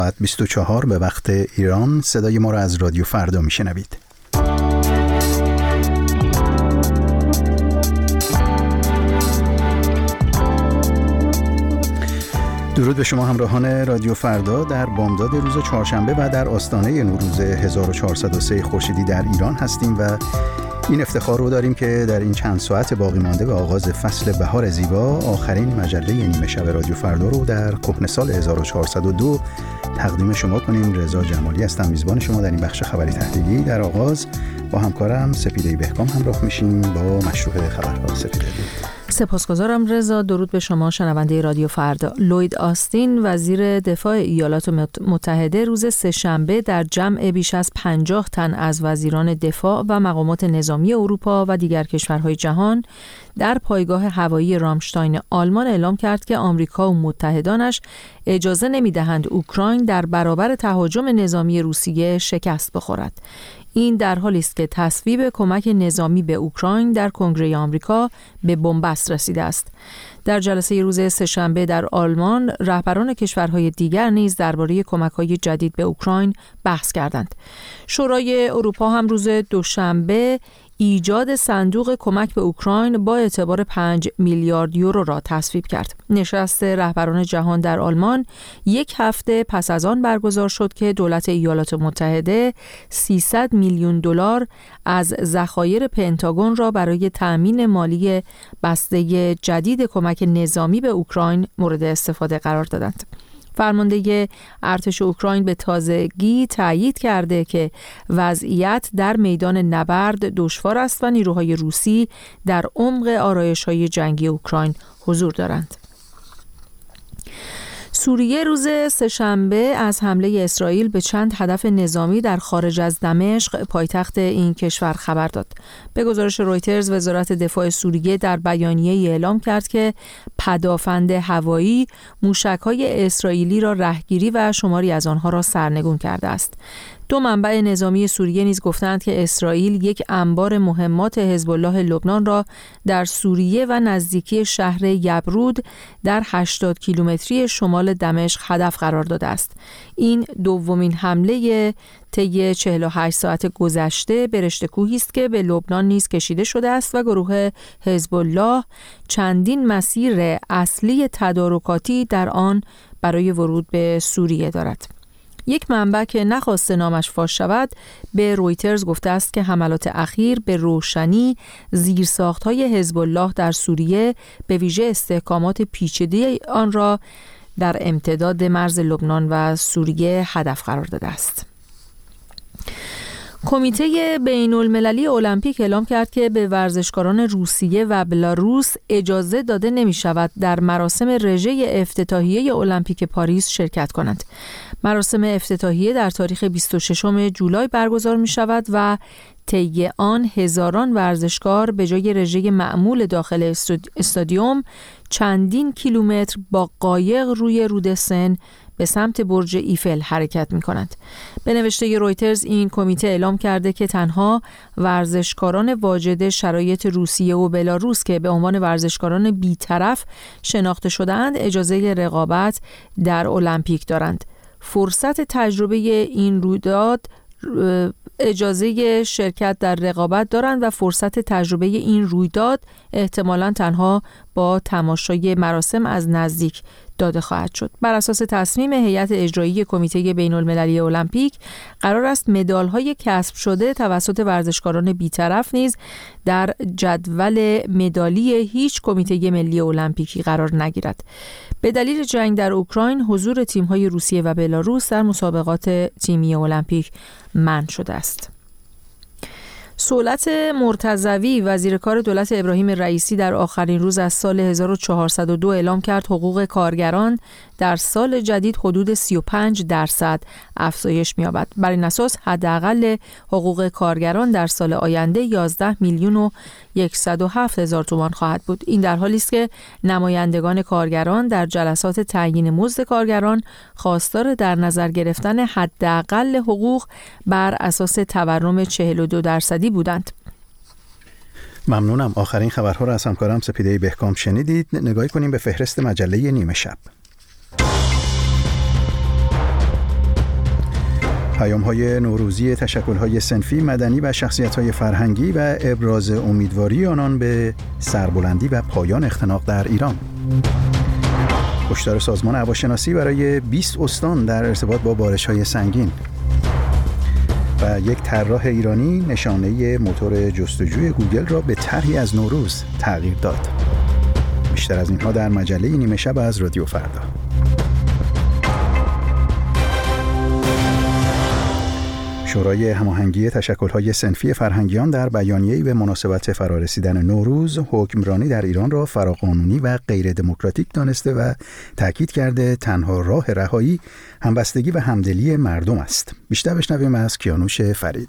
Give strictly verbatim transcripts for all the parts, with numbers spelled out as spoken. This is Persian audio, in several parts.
ساعت بیست و چهار به وقت ایران. صدای ما را از رادیو فردا میشنوید. درود به شما همراهان رادیو فردا در بامداد روز چهارشنبه و در آستانه نوروز هزار و چهارصد و سه خورشیدی در ایران هستیم و این افتخار رو داریم که در این چند ساعت باقی مانده به آغاز فصل بهار زیبا آخرین مجله نیمه شب رادیو فردا رو در کهنه سال هزار و چهارصد و دو تقدیم شما کنیم. رضا جمالی هستم میزبان شما در این بخش خبری تحلیلی. در آغاز با همکارم سپیده بهکام همراه میشیم با مشروع خبرها. سپیده سپاسگزارم رضا. درود به شما شنونده رادیو فردا. لوید آستین وزیر دفاع ایالات متحده روز سه‌شنبه در جمع بیش از پنجاه تن از وزیران دفاع و مقامات نظامی اروپا و دیگر کشورهای جهان در پایگاه هوایی رامشتاین آلمان اعلام کرد که آمریکا و متحدانش اجازه نمی‌دهند اوکراین در برابر تهاجم نظامی روسیه شکست بخورد. این در حالی است که تصویب کمک نظامی به اوکراین در کنگره آمریکا به بنبست رسیده است. در جلسه روز سه‌شنبه در آلمان، رهبران کشورهای دیگر نیز درباره کمک‌های جدید به اوکراین بحث کردند. شورای اروپا هم روز دوشنبه ایجاد صندوق کمک به اوکراین با اعتبار پنج میلیارد یورو را تصویب کرد. نشست رهبران جهان در آلمان یک هفته پس از آن برگزار شد که دولت ایالات متحده سیصد میلیون دلار از ذخایر پنتاگون را برای تأمین مالی بسته جدید کمک نظامی به اوکراین مورد استفاده قرار دادند. فرمانده ارتش اوکراین به تازگی تأیید کرده که وضعیت در میدان نبرد دشوار است و نیروهای روسی در عمق آرایش‌های جنگی اوکراین حضور دارند. سوریه روز سه‌شنبه از حمله اسرائیل به چند هدف نظامی در خارج از دمشق پایتخت این کشور خبر داد. به گزارش رویترز، وزارت دفاع سوریه در بیانیه‌ای اعلام کرد که پدافند هوایی موشک‌های اسرائیلی را رهگیری و شماری از آنها را سرنگون کرده است. دو منبع نظامی سوریه نیز گفتند که اسرائیل یک انبار مهمات حزب الله لبنان را در سوریه و نزدیکی شهر یبرود در هشتاد کیلومتری شمال دمشق هدف قرار داده است. این دومین حمله طی چهل و هشت ساعت گذشته به رشته کوهی است که به لبنان نیز کشیده شده است و گروه حزب الله چندین مسیر اصلی تدارکاتی در آن برای ورود به سوریه دارد. یک منبع که نخواسته نامش فاش شود به رویترز گفته است که حملات اخیر به روشنی زیرساخت‌های حزب الله در سوریه به ویژه استحکامات پیچیده آن را در امتداد مرز لبنان و سوریه هدف قرار داده است. کمیته بین المللی المپیک اعلام کرد که به ورزشکاران روسیه و بلاروس اجازه داده نمی شود در مراسم رژه افتتاحیه المپیک پاریس شرکت کنند. مراسم افتتاحیه در تاریخ بیست و ششم جولای برگزار می شود و طی آن هزاران ورزشکار به جای رژه معمول داخل استادیوم چندین کیلومتر با قایق روی رود سن به سمت برج ایفل حرکت می کنند. به نوشته رویترز، این کمیته اعلام کرده که تنها ورزشکاران واجد شرایط روسیه و بلاروس که به عنوان ورزشکاران بی‌طرف شناخته شده‌اند اجازه رقابت در المپیک دارند. فرصت تجربه این رویداد اجازه شرکت در رقابت دارند و فرصت تجربه این رویداد احتمالاً تنها با تماشای مراسم از نزدیک داده خواهد شد. بر اساس تصمیم هیئت اجرایی کمیته بین المللی المپیک قرار است مدال‌های کسب شده توسط ورزشکاران بی‌طرف نیز در جدول مدالی هیچ کمیته ملی المپیکی قرار نگیرد. به دلیل جنگ در اوکراین حضور تیم‌های روسیه و بلاروس در مسابقات تیمی المپیک منع شده است. صولت مرتضوی وزیر کار دولت ابراهیم رئیسی در آخرین روز از سال هزار و چهارصد و دو اعلام کرد حقوق کارگران در سال جدید حدود سی و پنج درصد افزایش می‌یابد. بر این اساس حداقل حقوق کارگران در سال آینده یازده میلیون و صد و هفت هزار تومان خواهد بود. این در حالی است که نمایندگان کارگران در جلسات تعیین مزد کارگران خواستار در نظر گرفتن حداقل حقوق بر اساس تورم چهل و دو درصدی بودند. ممنونم. آخرین خبرها را از همکارم سپیده بهکام شنیدید. نگاهی کنیم به فهرست مجله نیمه شب. پیام‌های نوروزی تشکل‌های صنفی، مدنی و شخصیت‌های فرهنگی و ابراز امیدواری آنان به سربلندی و پایان اختناق در ایران. هشدار سازمان هواشناسی برای بیست استان در ارتباط با بارش‌های سنگین. و یک طراح ایرانی نشانه موتور جستجوی گوگل را به طرحی از نوروز تغییر داد. بیشتر از اینها در مجله نیمه شب از رادیو فردا. شورای هماهنگی تشکل‌های صنفی فرهنگیان در بیانیه‌ای به مناسبت فرارسیدن نوروز حکمرانی در ایران را فراقانونی و غیر دموکراتیک دانسته و تاکید کرده تنها راه رهایی همبستگی و همدلی مردم است. بیشتر بشنویم از کیانوش فرید.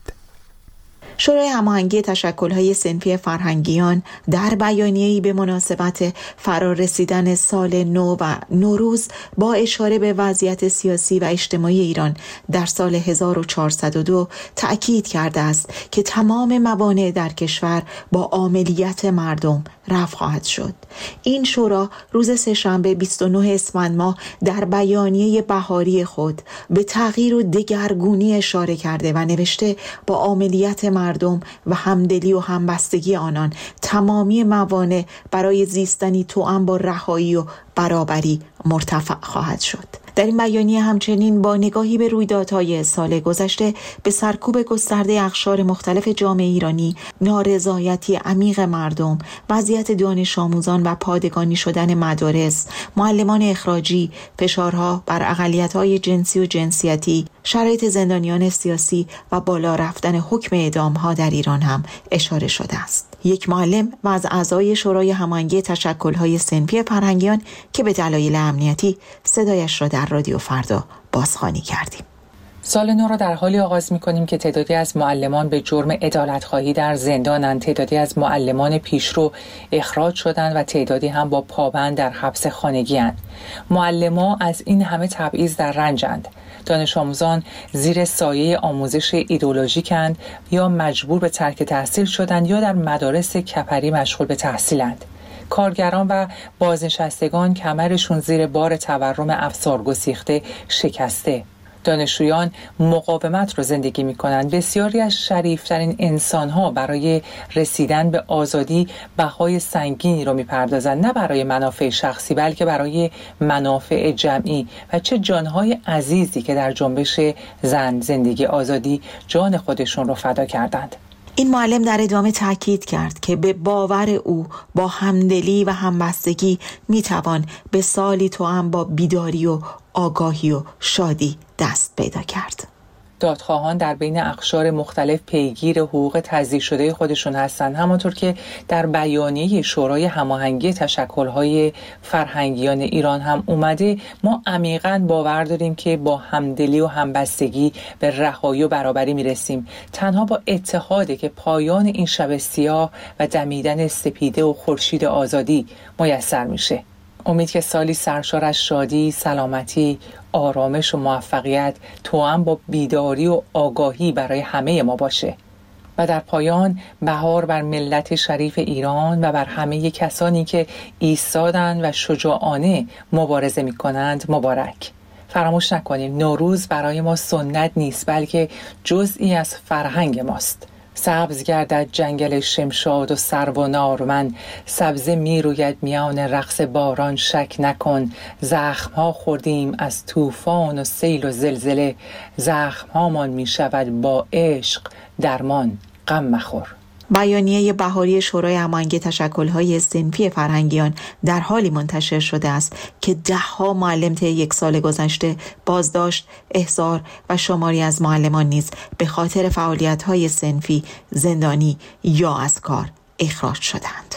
شورای هماهنگی تشکل‌های صنفی فرهنگیان در بیانیه‌ای به مناسبت فرارسیدن سال نو و نوروز با اشاره به وضعیت سیاسی و اجتماعی ایران در سال هزار و چهارصد و دو تأکید کرده است که تمام موانع در کشور با عاملیت مردم رفع خواهد شد. این شورا روز سه‌شنبه بیست و نه اسفند ماه در بیانیه بهاری خود به تغییر و دگرگونی اشاره کرده و نوشته با عاملیت مردم و همدلی و همبستگی آنان تمامی موانع برای زیستنی توأم با رهایی و برابری مرتفع خواهد شد. در این بیانیه همچنین با نگاهی به رویدادهای سال گذشته به سرکوب گسترده اقشار مختلف جامعه ایرانی، نارضایتی عمیق مردم، وضعیت دانش آموزان و پادگانی شدن مدارس، معلمان اخراجی، فشارها بر اقلیت‌های جنسی و جنسیتی، شرایط زندانیان سیاسی و بالا رفتن حکم اعدام‌ها در ایران هم اشاره شده است. یک معلم و از اعضای شورای هماهنگی تشکل‌های صنفی فرهنگیان که به دلایل امنیتی صدایش را در رادیو فردا بازخوانی کردیم. سال نو را در حالی آغاز می‌کنیم که تعدادی از معلمان به جرم عدالت‌خواهی در زندانند، تعدادی از معلمان پیشرو اخراج شدند و تعدادی هم با پابند در حبس خانگی‌اند. معلمان از این همه تبعیض در رنجند. دانش آموزان زیر سایه آموزش ایدئولوژیکند یا مجبور به ترک تحصیل شدند یا در مدارس کپری مشغول به تحصیلند. کارگران و بازنشستگان کمرشون زیر بار تورم افسارگسیخته شکسته. دانشجویان مقاومت رو زندگی می کنند. بسیاری از شریفترین انسان‌ها برای رسیدن به آزادی بهای سنگینی رو می پردازند، نه برای منافع شخصی بلکه برای منافع جمعی. و چه جانهای عزیزی که در جنبش زن زندگی آزادی جان خودشون رو فدا کردند. این معلم در ادامه تاکید کرد که به باور او با همدلی و همبستگی میتوان به سالی توأم با بیداری و آگاهی و شادی دست پیدا کرد. دادخواهان در بین اقشار مختلف پیگیر حقوق تضییع شده خودشون هستند. همانطور که در بیانیه شورای هماهنگی تشکل‌های فرهنگیان ایران هم اومده، ما عمیقاً باور داریم که با همدلی و همبستگی به رهایی و برابری میرسیم. تنها با اتحاده که پایان این شب سیاه و دمیدن سپیده و خورشید آزادی میسر میشه. امید که سالی سرشار از شادی، سلامتی، آرامش و موفقیت توأم با بیداری و آگاهی برای همه ما باشه. و در پایان بهار بر ملت شریف ایران و بر همه کسانی که ایستادند و شجاعانه مبارزه می کنند مبارک. فراموش نکنیم نوروز برای ما سنت نیست بلکه جزئی از فرهنگ ماست. سبز گردد جنگل شمشاد و سرو و نارون، سبزه می روید میان رقص باران شک نکن. زخم ها خوردیم از طوفان و سیل و زلزله، زخم هامان می شود با عشق درمان غم مخور. بیانیه بهاری شورای هماهنگی تشکل‌های صنفی فرهنگیان در حالی منتشر شده است که ده‌ها معلم طی یک سال گذشته بازداشت، احضار و شماری از معلمان نیز به خاطر فعالیت‌های صنفی زندانی یا از کار اخراج شدند.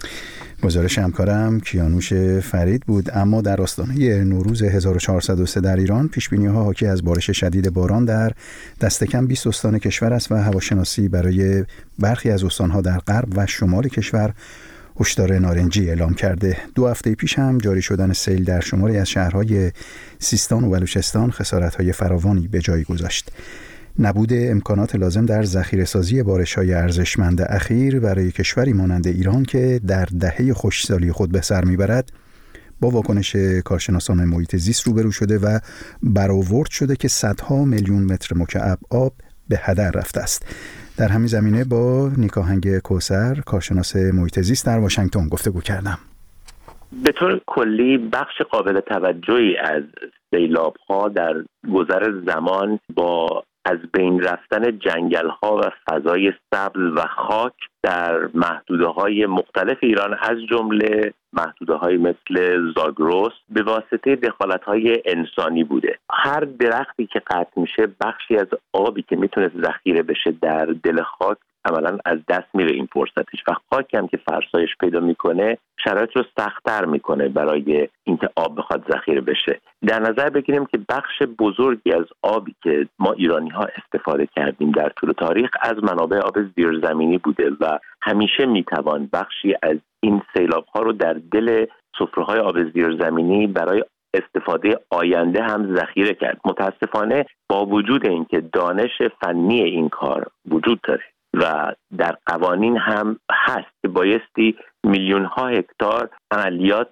گزارش همکارم کیانوش فرید بود. اما در آستانه نوروز هزار و چهارصد و سه در ایران پیشبینی‌ها حاکی از بارش شدید باران در دست کم بیست استان کشور است و هواشناسی برای برخی از استان‌ها در غرب و شمال کشور هشدار نارنجی اعلام کرده. دو هفته پیش هم جاری شدن سیل در شماری از شهرهای سیستان و بلوچستان خسارت‌های فراوانی به جای گذاشت. نبود امکانات لازم در ذخیره‌سازی بارش‌های ارزشمند اخیر برای کشوری مانند ایران که در دهه خشکسالی خود به سر می‌برد با واکنش کارشناسان محیط زیست روبرو شده و برآورد شده که صدها میلیون متر مکعب آب به هدر رفته است. در همین زمینه با نیکاهنگ کوثر، کارشناس محیط زیست در واشنگتن گفتگو کردم. به طور کلی بخش قابل توجهی از سیلاب‌ها در گذر زمان با از بین رفتن جنگل‌ها و فضای سبز و خاک در محدوده‌های مختلف ایران از جمله محدوده‌های مثل زاگرس به واسطه دخالت‌های انسانی بوده. هر درختی که قطع میشه بخشی از آبی که میتونه ذخیره بشه در دل خاک عملاً از دست میره این فرصتش و خاک هم که فرسایش پیدا میکنه شرایط رو سخت‌تر میکنه برای اینکه آب بخواد ذخیره بشه. در نظر بگیریم که بخش بزرگی از آبی که ما ایرانی‌ها استفاده کردیم در طول تاریخ از منابع آب زیرزمینی بوده و همیشه میتوان بخشی از این سیلاب‌ها رو در دل سفره‌های آب زیرزمینی برای استفاده آینده هم ذخیره کرد. متاسفانه با وجود اینکه دانش فنی این کار وجود داره و در قوانین هم هست که بایستی میلیون ها هکتار عملیات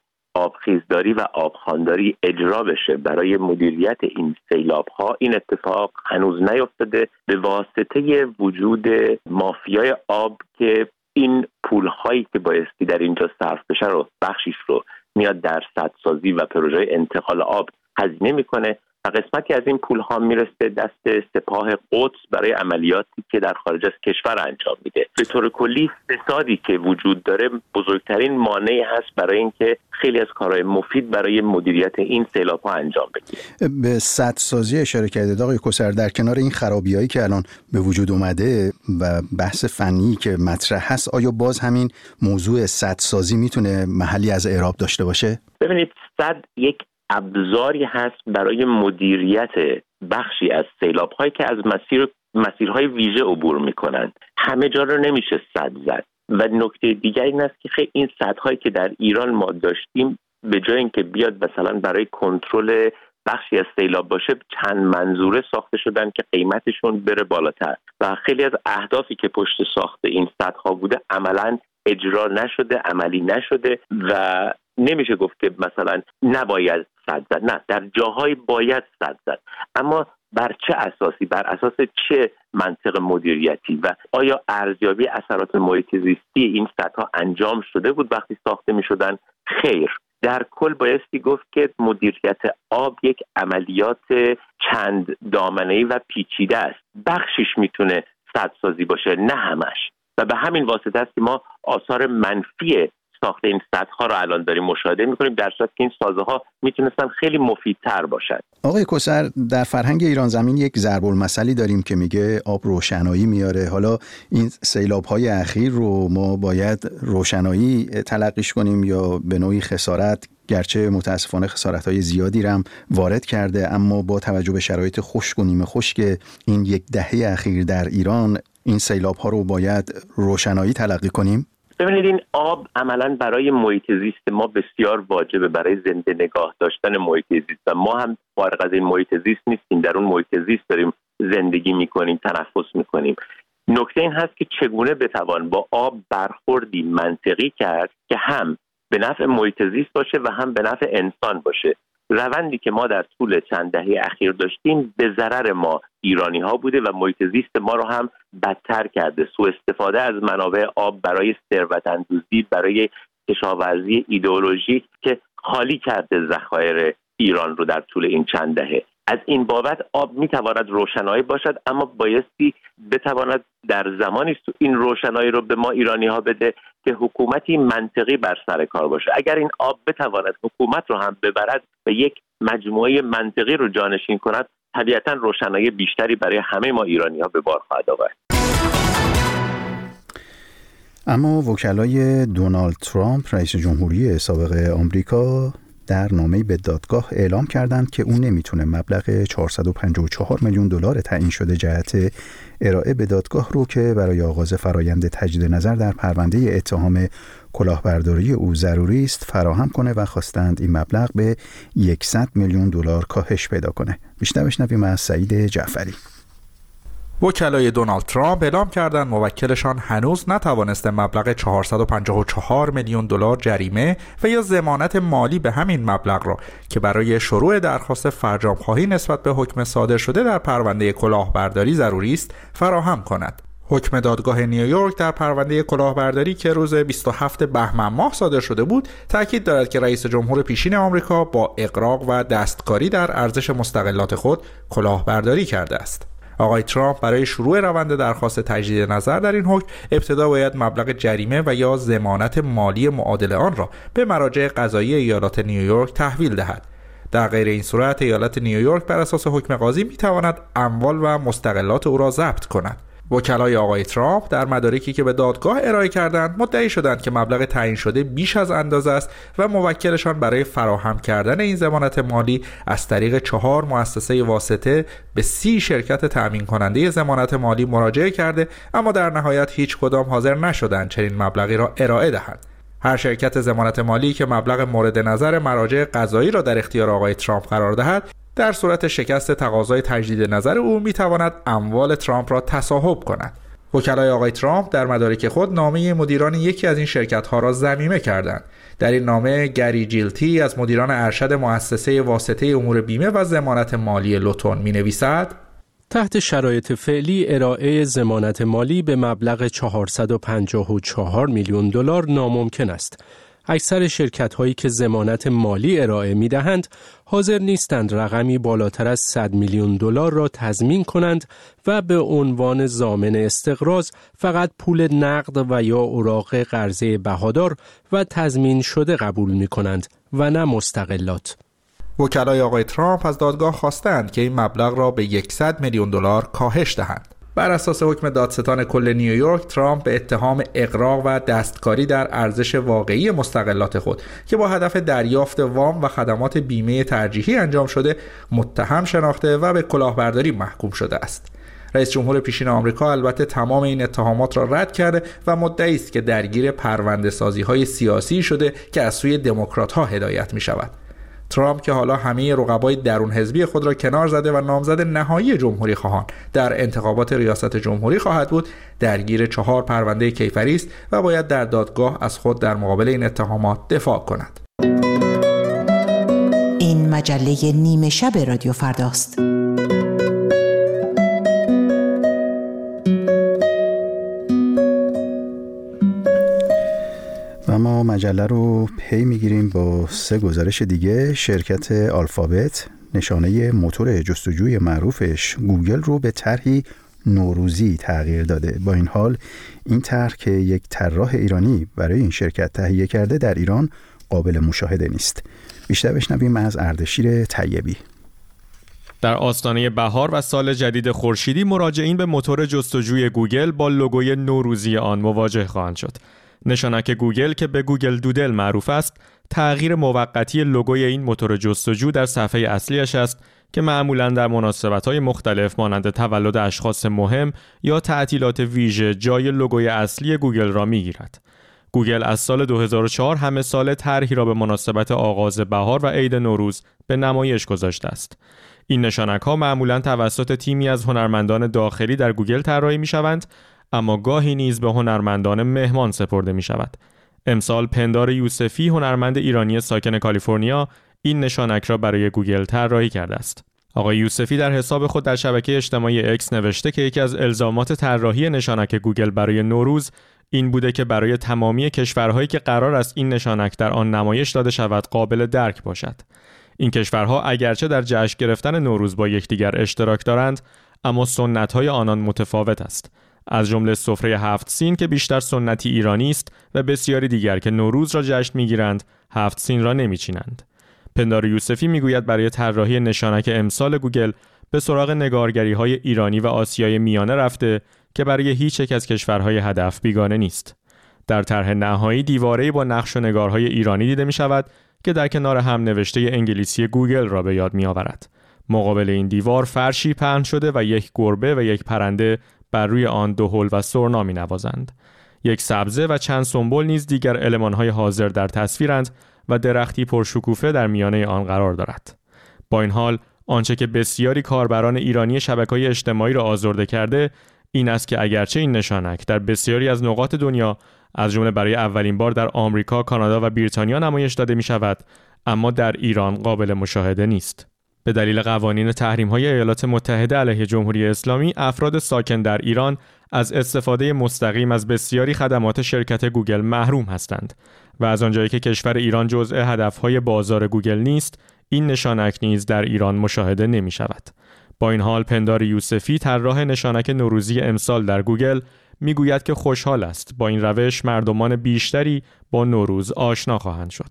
آبخیزداری و آبخوانداری اجرا بشه برای مدیریت این سیلاب ها، این اتفاق هنوز نیفتاده به واسطه وجود مافیای آب که این پول هایی که بایستی در اینجا صرف بشه رو بخشیش رو میاد در سدسازی و پروژه انتقال آب هزینه میکنه و قسمتی از این پول ها میرسه دست سپاه قدس برای عملیاتی که در خارج از کشور انجام میده. به طور کلی فسادی که وجود داره بزرگترین مانعی هست برای اینکه خیلی از کارهای مفید برای مدیریت این سیلاب ها انجام بگیره. به سدسازی اشاره کردید آقای کوثر. در کنار این خرابیایی که الان به وجود اومده و بحث فنی که مطرح هست، آیا باز همین موضوع سدسازی میتونه محلی از اعراب داشته باشه؟ ببینید، سد یک ابزاری هست برای مدیریت بخشی از سیلاب‌هایی که از مسیر مسیرهای ویژه عبور می‌کنند. همه جا رو نمیشه سد زد و نکته دیگر این است که خیلی این سدهایی که در ایران ما داشتیم به جای اینکه بیاد مثلا برای کنترل بخشی از سیلاب باشه چند منظوره ساخته شدن که قیمتشون بره بالاتر و خیلی از اهدافی که پشت ساخت این سدها بوده عملاً اجرا نشده، عملی نشده و نمیشه گفت که مثلا نباید سد زد. نه، در جاهای باید سد زد، اما بر چه اساسی، بر اساس چه منطق مدیریتی و آیا ارزیابی اثرات محیط زیستی این سدها انجام شده بود وقتی ساخته میشدن؟ خیر. در کل بایستی گفت که مدیریت آب یک عملیات چند دامنه‌ای و پیچیده است. بخشش میتونه سدسازی باشه، نه همش، و به همین واسطه است که ما آثار منفی ساخت این سدها رو الان داریم مشاهده می‌کنیم، در صورتی که این سازه‌ها میتونستن خیلی مفیدتر باشن. آقای کوثر، در فرهنگ ایران زمین یک ضرب المثلی داریم که میگه آب روشنایی میاره. حالا این سیلاب‌های اخیر رو ما باید روشنایی تلقیش کنیم یا به نوعی خسارت؟ گرچه متاسفانه خسارت‌های زیادی رو هم وارد کرده، اما با توجه به شرایط خشک و نیمه خشک این یک دهه اخیر در ایران، این سیلاب‌ها رو باید روشنایی تلقی کنیم؟ ببینید، این آب عملاً برای محیط زیست ما بسیار واجبه، برای زنده نگاه داشتن محیط زیست و ما هم فارغ از این محیط زیست نیستیم، در اون محیط زیست داریم زندگی میکنیم، تنفس میکنیم. نکته این هست که چگونه بتوان با آب برخوردی منطقی کرد که هم به نفع محیط زیست باشه و هم به نفع انسان باشه. روندی که ما در طول چند دهه اخیر داشتیم به ضرر ما ایرانی ها بوده و محیط زیست ما رو هم بدتر کرده. سوء استفاده از منابع آب برای ثروت اندوزی، برای کشاورزی ایدئولوژیک که خالی کرده ذخایر ایران رو در طول این چند دهه. از این بابت آب میتواند روشنایی باشد، اما بایستی بتواند در زمانی این روشنایی رو به ما ایرانی ها بده که حکومتی منطقی بر سر کار باشه. اگر این آب بتواند حکومت رو هم ببرد و یک مجموعه منطقی رو جانشین کند، طبیعتا روشنایی بیشتری برای همه ما ایرانی ها به بار خواهد آورد. اما وکلای دونالد ترامپ، رئیس جمهوری سابق آمریکا، در نامه‌ای به دادگاه اعلام کردند که اون نمیتونه مبلغ چهارصد و پنجاه و چهار میلیون دلار تعیین شده جهت ارائه به دادگاه رو که برای آغاز فرایند تجدید نظر در پرونده اتهام کلاهبرداری او ضروری است فراهم کنه و خواستند این مبلغ به صد میلیون دلار کاهش پیدا کنه. بیشتر بشنویم از سعید جعفری. وکلای دونالد ترامپ اعلام کردند موکلشان هنوز نتوانسته مبلغ چهارصد و پنجاه و چهار میلیون دلار جریمه و یا ضمانت مالی به همین مبلغ را که برای شروع درخواست فرجام‌خواهی نسبت به حکم صادر شده در پرونده کلاهبرداری ضروری است فراهم کند. حکم دادگاه نیویورک در پرونده کلاهبرداری که روز بیست و هفتم بهمن ماه صادر شده بود، تاکید دارد که رئیس جمهور پیشین آمریکا با اغراق و دستکاری در ارزش مستقلات خود کلاهبرداری کرده است. آقای ترامپ برای شروع روند درخواست تجدید نظر در این حکم ابتدا باید مبلغ جریمه و یا ضمانت مالی معادل آن را به مراجع قضایی ایالات نیویورک تحویل دهد. در غیر این صورت ایالت نیویورک بر اساس حکم قاضی میتواند اموال و مستقلات او را ضبط کند. وکلای آقای ترامپ در مدارکی که به دادگاه ارائه کردند مدعی شدند که مبلغ تعیین شده بیش از اندازه است و موکلشان برای فراهم کردن این ضمانت مالی از طریق چهار مؤسسه واسطه به سی شرکت تأمین کننده ضمانت مالی مراجعه کرده، اما در نهایت هیچ کدام حاضر نشدند چنین مبلغی را ارائه دهند. هر شرکت ضمانت مالی که مبلغ مورد نظر مراجع قضایی را در اختیار آقای ترامپ قرار دهد، در صورت شکست تقاضای تجدید نظر او میتواند اموال ترامپ را تصاحب کند. وکلای آقای ترامپ در مدارک خود نامه مدیران یکی از این شرکت‌ها را ضمیمه کردند. در این نامه گری جیلتی از مدیران ارشد مؤسسه واسطه امور بیمه و ضمانت مالی لوتون می‌نویسد: تحت شرایط فعلی ارائه ضمانت مالی به مبلغ چهارصد و پنجاه و چهار میلیون دلار ناممکن است. اکثر شرکت‌هایی که ضمانت مالی ارائه می‌دهند حاضر نیستند رقمی بالاتر از صد میلیون دلار را تضمین کنند و به عنوان ضامن استقراض فقط پول نقد و یا اوراق قرضه بهادار و تضمین شده قبول می‌کنند و نه مستقلات. وکلای آقای ترامپ از دادگاه خواستند که این مبلغ را به صد میلیون دلار کاهش دهند. بر اساس حکم دادستان کل نیویورک، ترامپ به اتهام اغراق و دستکاری در ارزش واقعی مستقلات خود که با هدف دریافت وام و خدمات بیمه ترجیحی انجام شده متهم شناخته و به کلاهبرداری محکوم شده است. رئیس جمهور پیشین آمریکا البته تمام این اتهامات را رد کرده و مدعی است که درگیر پرونده‌سازی‌های سیاسی شده که از سوی دموکرات‌ها هدایت می‌شود. ترامپ که حالا همه رقبای درون حزبی خود را کنار زده و نامزد نهایی جمهوری خواهان در انتخابات ریاست جمهوری خواهد بود، درگیر چهار پرونده کیفری است و باید در دادگاه از خود در مقابل این اتهامات دفاع کند. این مجله نیمه شب رادیو فرداست. و ما مجله رو پی میگیریم با سه گزارش دیگه. شرکت آلفابت نشانه موتور جستجوی معروفش گوگل رو به طرحی نوروزی تغییر داده. با این حال این طرح که یک طراح ایرانی برای این شرکت تهیه کرده در ایران قابل مشاهده نیست. بیشتر بشنویم از اردشیر طیبی. در آستانه بهار و سال جدید خورشیدی مراجعین به موتور جستجوی گوگل با لوگوی نوروزی آن مواجه خواهند شد. نشانک گوگل که به گوگل دودل معروف است، تغییر موقتی لوگوی این موتور جستجو در صفحه اصلیش است که معمولاً در مناسبت‌های مختلف مانند تولد اشخاص مهم یا تعطیلات ویژه جای لوگوی اصلی گوگل را می‌گیرد. گوگل از سال دو هزار و چهار همه سال طرحی را به مناسبت آغاز بهار و عید نوروز به نمایش گذاشته است. این نشانک‌ها معمولاً توسط تیمی از هنرمندان داخلی در گوگل طراحی می‌شوند، اما گاهی نیز به هنرمندان مهمان سپرده می شود. امسال پندار یوسفی، هنرمند ایرانی ساکن کالیفرنیا، این نشانک را برای گوگل طراحی کرده است. آقای یوسفی در حساب خود در شبکه اجتماعی اکس نوشته که یکی از الزامات طراحی نشانک گوگل برای نوروز این بوده که برای تمامی کشورهایی که قرار است این نشانک در آن نمایش داده شود قابل درک باشد. این کشورها اگرچه در جشن گرفتن نوروز با یکدیگر اشتراک دارند، اما سنت‌های آنان متفاوت است. از جمله سفره هفت سین که بیشتر سنتی ایرانی است و بسیاری دیگر که نوروز را جشن می‌گیرند هفت سین را نمی‌چینند. پندار یوسفی میگوید برای طراحی نشانک امسال گوگل به سراغ نگارگری‌های ایرانی و آسیای میانه رفته که برای هیچ یک از کشورهای هدف بیگانه نیست. در طرح نهایی دیواره‌ای با نقش و نگارهای ایرانی دیده می‌شود که در کنار هم نوشته انگلیسی گوگل را به یاد می‌آورد. مقابل این دیوار فرشی پهن شده و یک گربه و یک پرنده بر روی آن دهل و سرنا می‌نوازند. یک سبزه و چند سنبل نیز دیگر المان‌های حاضر در تصویرند و درختی پرشکوفه در میانه آن قرار دارد. با این حال آنچه که بسیاری کاربران ایرانی شبکه‌های اجتماعی را آزرده کرده این است که اگرچه این نشانک در بسیاری از نقاط دنیا از جمله برای اولین بار در آمریکا، کانادا و بریتانیا نمایش داده می شود، اما در ایران قابل مشاهده نیست. به دلیل قوانین تحریم‌های ایالات متحده علیه جمهوری اسلامی، افراد ساکن در ایران از استفاده مستقیم از بسیاری خدمات شرکت گوگل محروم هستند و از آنجایی که کشور ایران جزء هدفهای بازار گوگل نیست، این نشانک نیز در ایران مشاهده نمی شود. با این حال پندار یوسفی، طراح نشانک نوروزی امسال در گوگل، میگوید که خوشحال است با این روش مردمان بیشتری با نوروز آشنا خواهند شد.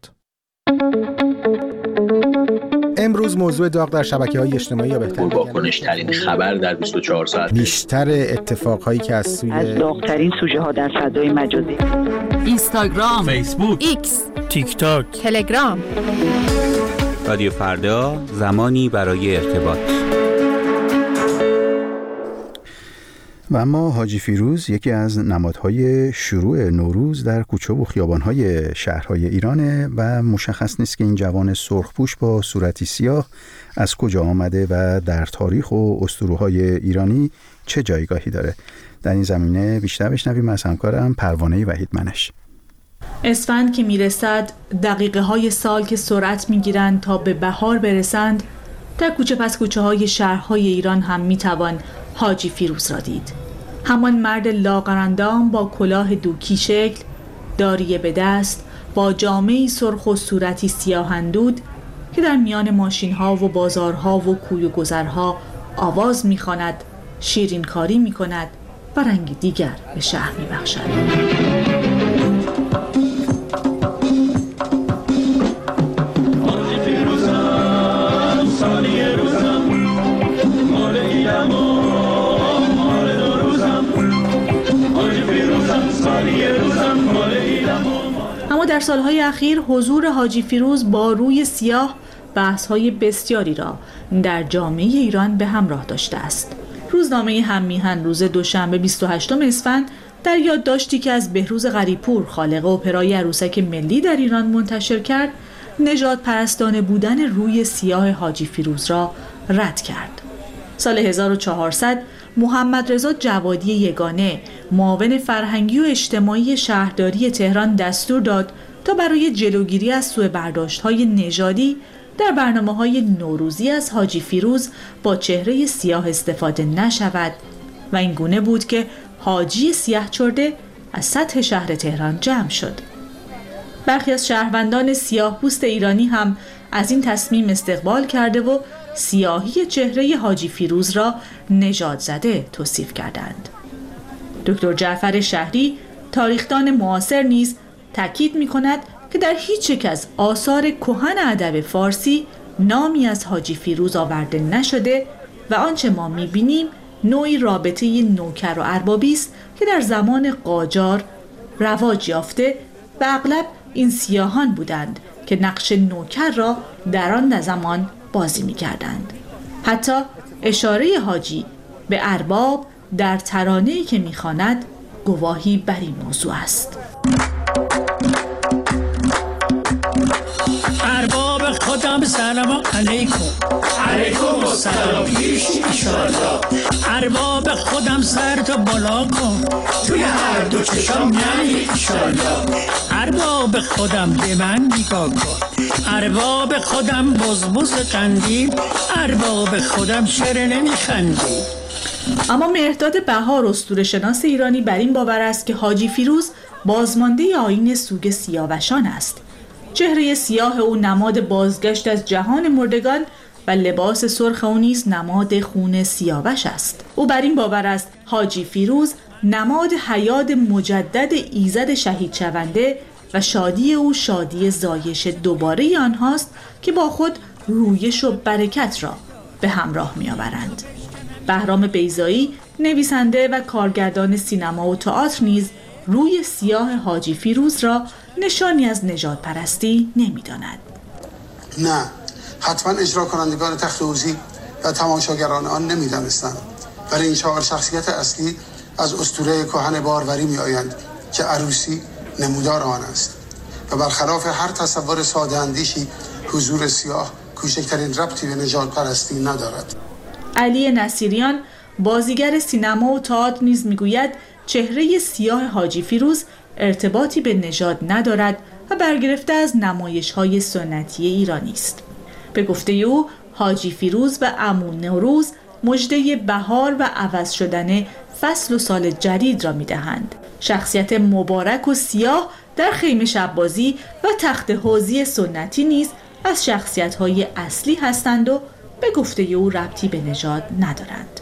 امروز موضوع داغ در شبکه‌های اجتماعی یا بهتر واکنش‌ترین خبر در بیست و چهار ساعت، بیشتر اتفاقهایی که از سوی از داغ‌ترین سوژه‌ها در فضای مجازی، اینستاگرام، فیسبوک، ایکس، تیک تاک، تلگرام. رادیو فردا، زمانی برای ارتباط. و اما حاجی فیروز یکی از نمادهای شروع نوروز در کوچه و خیابان‌های شهرهای ایرانه و مشخص نیست که این جوان سرخپوش با صورتی سیاه از کجا آمده و در تاریخ و اسطوره‌های ایرانی چه جایگاهی داره. در این زمینه بیشتر بشنویم از همکارم پروانه وحید منش. اسفند که میرسد، دقیقه های سال که سرعت میگیرند تا به بهار برسند، در کوچه پس کوچه های شهرهای ایران هم میتوان حاجی فیروز را دید. همان مرد لاغرندام با کلاه دوکی شکل، داریه به دست، با جامه‌ای سرخ و صورتی سیاه اندود که در میان ماشین‌ها و بازارها و کوی و گذرها آواز می‌خواند، شیرین کاری می‌کند و رنگی دیگر به شهر می‌بخشد. اما در سالهای اخیر حضور حاجی فیروز با روی سیاه بحث‌های بسیاری را در جامعه ایران به همراه داشته است. روزنامه هم میهن روز دوشنبه بیست و هشتم اسفند در یادداشتی که از بهروز غریب‌پور، خالق اپرای عروسک ملی در ایران منتشر کرد، نژاد پرستانه بودن روی سیاه حاجی فیروز را رد کرد. سال هزار و چهارصد محمد رضا جوادی یگانه، معاون فرهنگی و اجتماعی شهرداری تهران، دستور داد تا برای جلوگیری از سوء برداشت‌های نژادی در برنامه‌های نوروزی از حاجی فیروز با چهره سیاه استفاده نشود و این گونه بود که حاجی سیاه چرده از سطح شهر تهران جمع شد. برخی از شهروندان سیاه پوست ایرانی هم از این تصمیم استقبال کرده و سیاهی چهره حاجی فیروز را نژاد زده توصیف کردند. دکتر جعفر شهری، تاریخدان معاصر نیز تاکید می‌کند که در هیچ یک از آثار کهن ادب فارسی نامی از حاجی فیروز آورده نشده و آنچه ما می‌بینیم نوعی رابطه نوکر و اربابی است که در زمان قاجار رواج یافته و اغلب این سیاهان بودند که نقش نوکر را در آن زمان بازی می‌کردند. حتی اشاره حاجی به ارباب در ترانه‌ای که می‌خواند گواهی بر این موضوع است. ارباب خودم سلام علیکم. علیکم السلام پیش ایشالله. ارباب خودم سر تو بالا کن، توی هر دو چشام یعنی ایشالله. ارباب خودم به من نگاه کن، ارباب خودم بزبز قندیل، ارباب خودم چرا نمیخندی؟ اما مهرداد بهار، اسطوره‌شناس ایرانی، بر این باور است که حاجی فیروز بازمانده آیین سوگ سیاوشان است. چهره سیاه او نماد بازگشت از جهان مردگان و لباس سرخ او نیز نماد خون سیاوش است. او بر این باور است حاجی فیروز نماد حیات مجدد ایزد شهید شونده و شادی او شادی زایش دوباره آنهاست که با خود رویش و برکت را به همراه می آورند. بهرام بیضایی، نویسنده و کارگردان سینما و تئاتر، نیز روی سیاه حاجی فیروز را نشانی از نژاد پرستی نمی داند. نه، حتما اجرا کنندگان تخت اوزی و تماشاگران آن نمی دانستند، ولی این چهار شخصیت اصلی از اسطوره کهن باروری می آیند که عروسی نمودار آن است و برخلاف هر تصور ساده اندیشی حضور سیاه کوچکترین ربطی به نژاد پرستی ندارد. علی نصیریان بازیگر سینما و تئاتر نیز میگوید چهره سیاه حاجی فیروز ارتباطی به نژاد ندارد و برگرفته از نمایش‌های سنتی ایرانی است. به گفته او حاجی فیروز و عمو نوروز مژده بهار و عوض شدن فصل و سال جدید را می‌دهند. شخصیت مبارک و سیاه در خیمه شب‌بازی و تخت حوضی سنتی نیز از شخصیت‌های اصلی هستند و به گفته او ربطی به نژاد ندارند.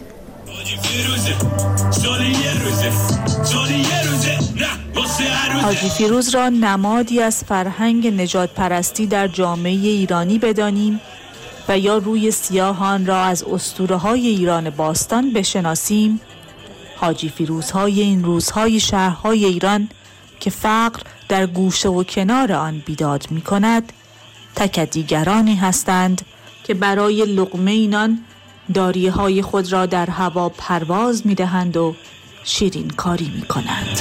حاجی فیروز را نمادی از فرهنگ نژاد پرستی در جامعه ایرانی بدانیم و یا روی سیاهان را از اسطوره‌های ایران باستان بشناسیم. حاجی فیروزهای این روزهای شهرهای ایران که فقر در گوشه و کنار آن بیداد می کند تکدیگرانی هستند که برای لقمه اینان داریهای خود را در هوا پرواز می دهند و شیرین کاری می کنند.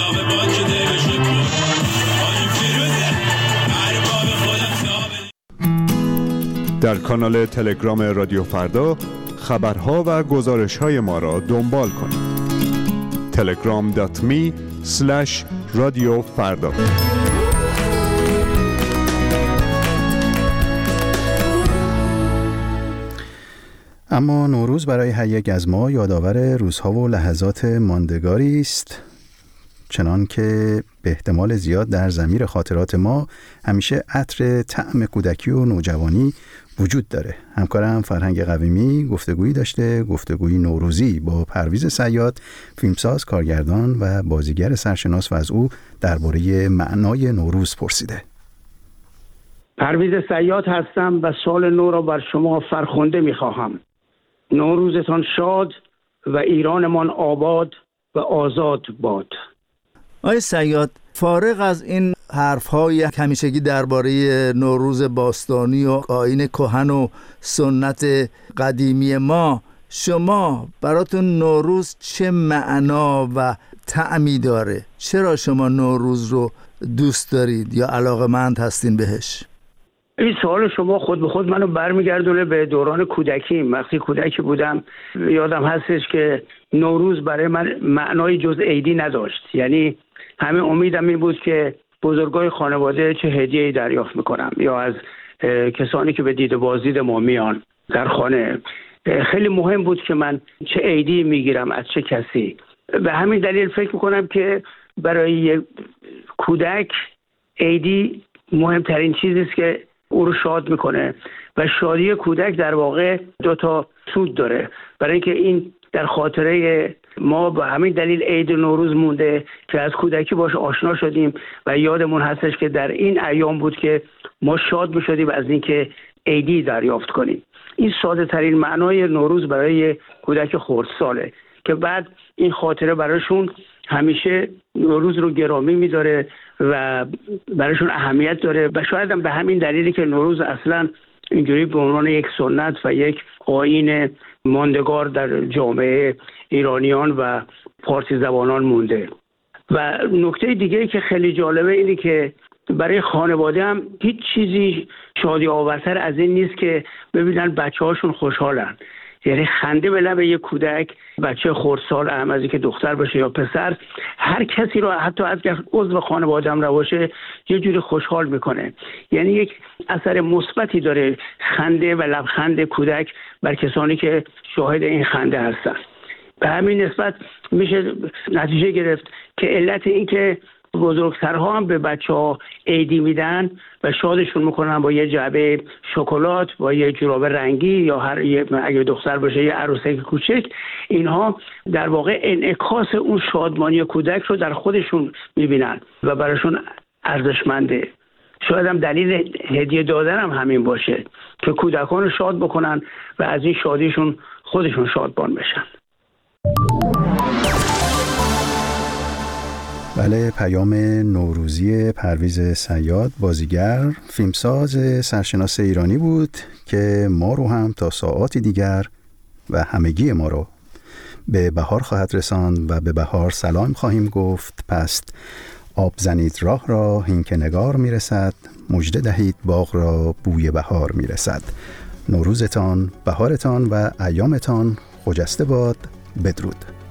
در کانال تلگرام رادیو فردا خبرها و گزارش‌های ما را دنبال کنید. تلگرام دات می اسلش رادیو فردا. اما نوروز برای هر یک از ما یادآور روزها و لحظات ماندگاری است، چنان که به احتمال زیاد در ضمیر خاطرات ما همیشه عطر طعم کودکی و نوجوانی وجود داره. همکارم فرهنگ قویمی گفتگویی داشته، گفتگویی نوروزی با پرویز صیاد، فیلمساز، کارگردان و بازیگر سرشناس، و از او درباره معنای نوروز پرسیده. پرویز صیاد هستم و سال نو را بر شما فرخنده می‌خواهم. نوروزتان شاد و ایرانمان آباد و آزاد باد. آقای صیاد، فارغ از این حرف‌های همیشگی درباره نوروز باستانی و آیین کهن و سنت قدیمی ما، شما براتون نوروز چه معنا و طعمی داره؟ چرا شما نوروز رو دوست دارید یا علاقه‌مند هستین بهش؟ این سوال شما خود به خود منو برمیگردونه به دوران کودکی. وقتی کودکی بودم یادم هستش که نوروز برای من معنای جز عیدی نداشت. یعنی همه امیدم این بود که بزرگای خانواده چه هدیه‌ای دریافت میکنم یا از کسانی که به دید بازدید ما میان در خانه. خیلی مهم بود که من چه عیدی میگیرم از چه کسی. به همین دلیل فکر میکنم که برای یک کودک عیدی مهمترین چیزی است که او رو شاد میکنه و شادی کودک در واقع دو تا سود داره. برای اینکه این در خاطره ما به همین دلیل عید نوروز مونده که از کودکی باش آشنا شدیم و یادمون هستش که در این ایام بود که ما شاد میشدیم از اینکه عیدی دریافت کنیم. این ساده ترین معنای نوروز برای کودک خردساله که بعد این خاطره براشون همیشه نوروز رو گرامی می‌داره و براشون اهمیت داره و شاید هم به همین دلیلی که نوروز اصلا اینجوری به عنوان یک سنت و یک آیین ماندگار در جامعه ایرانیان و فارسی زبانان مونده. و نکته دیگه که خیلی جالبه اینه که برای خانواده هم هیچ چیزی شادی آورتر از این نیست که ببینن بچه هاشون خوشحالن. یعنی خنده به لب یک کودک، بچه خردسال، هم از اینکه دختر باشه یا پسر، هر کسی رو حتی اگر عضو خانواده هم نباشه یه جوری خوشحال میکنه. یعنی یک اثر مثبتی داره خنده و لبخند کودک بر کسانی که شاهد این خنده هستن. به همین نسبت میشه نتیجه گرفت که علت این که بزرگترها هم به بچه ها عیدی میدن و شادشون میکنن با یه جعبه شکلات، با یه جوراب رنگی یا هر اگه دختر باشه یه عروسک کوچک، اینها در واقع انعکاس اون شادمانی کودک رو در خودشون میبینن و براشون ارزشمنده. شاید هم دلیل هدیه دادن هم همین باشه که کودکان رو شاد بکنن و از این شادیشون خودشون شادمان بشن. بله، پیام نوروزی پرویز صیاد، بازیگر، فیلمساز سرشناس ایرانی بود که ما رو هم تا ساعاتی دیگر و همگی ما رو به بهار خواهد رساند و به بهار سلام خواهیم گفت. پس آب زنید راه را هین که نگار میرسد، مژده دهید باغ را بوی بهار میرسد. نوروزتان، بهارتان و ایامتان خجسته باد. بدرود.